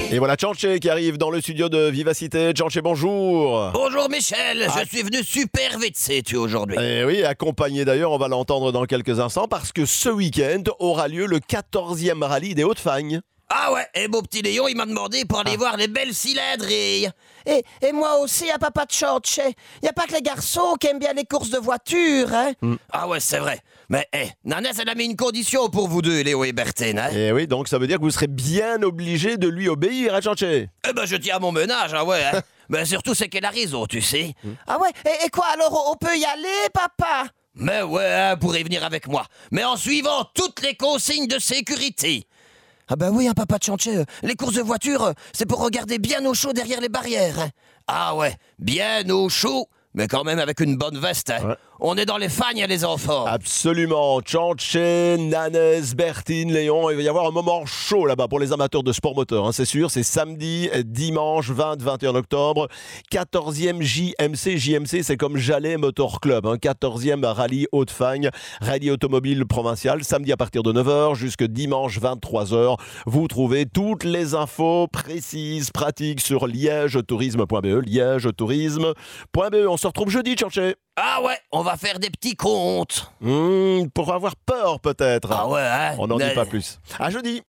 Et voilà Tchanché qui arrive dans le studio de Vivacité. Tchanché, bonjour. Bonjour Michel, je suis venu super vite, sais-tu, aujourd'hui. Et oui, accompagné d'ailleurs, on va l'entendre dans quelques instants, parce que ce week-end aura lieu le 14e rallye des Hauts-de-Fagne. Ah ouais, et mon petit Léon, il m'a demandé pour aller voir les belles cylindreries. Et moi aussi, à papa Tchanché. Y a pas que les garçons qui aiment bien les courses de voitures, hein. Ah ouais, c'est vrai. Mais Nanès, elle a mis une condition pour vous deux, Léo et Berthen, hein. Et oui, donc ça veut dire que vous serez bien obligé de lui obéir, hein, Tchanché. Eh ben, je tiens à mon ménage, ah ouais, hein. Mais surtout, c'est qu'elle a raison, tu sais. Ah ouais, et quoi alors, on peut y aller, papa? Mais ouais, hein, pourrez venir avec moi. Mais en suivant toutes les consignes de sécurité. Ah bah oui, hein, papa Tchanché, les courses de voitures, c'est pour regarder bien au chaud derrière les barrières, hein. Ah ouais, bien au chaud, mais quand même avec une bonne veste, hein. Ouais. On est dans les fagnes, les enfants. Absolument. Tchanché, Nanès, Bertine, Léon, il va y avoir un moment chaud là-bas pour les amateurs de sport moteur, hein, c'est sûr. C'est samedi, dimanche 20-21 octobre. 14e JMC. JMC, c'est comme Jalais Motor Club, hein, 14e rallye Hauts-de-Fagne, rallye automobile provincial, samedi à partir de 9h jusqu'à dimanche 23h. Vous trouvez toutes les infos précises, pratiques sur liègetourisme.be, liègetourisme.be. On se retrouve jeudi, Tchanché. Ah ouais, on va faire des petits comptes. Pour avoir peur peut-être. Ah ouais, hein. On n'en dit pas plus. À jeudi.